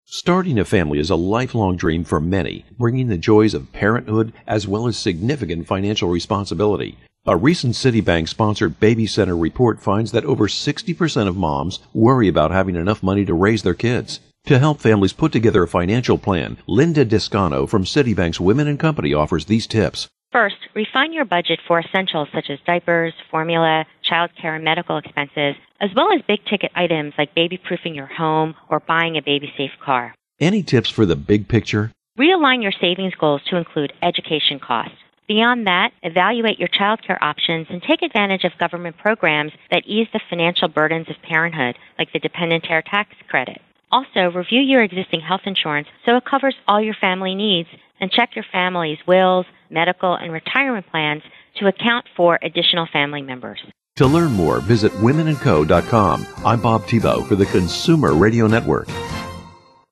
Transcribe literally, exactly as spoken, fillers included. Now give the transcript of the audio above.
Starting a family is a lifelong dream for many, bringing the joys of parenthood as well as significant financial responsibility. A recent Citibank-sponsored Baby Center report finds that over sixty percent of moms worry about having enough money to raise their kids. To help families put together a financial plan, Linda Descano from Citibank's Women and Company offers these tips. First, refine your budget for essentials such as diapers, formula, child care, and medical expenses, as well as big-ticket items like baby-proofing your home or buying a baby-safe car. Any tips for the big picture? Realign your savings goals to include education costs. Beyond that, evaluate your child care options and take advantage of government programs that ease the financial burdens of parenthood, like the Dependent Care Tax Credit. Also, review your existing health insurance so it covers all your family needs, and check your family's wills, medical, and retirement plans to account for additional family members. To learn more, visit women and co dot com. I'm Bob Tebow for the Consumer Radio Network.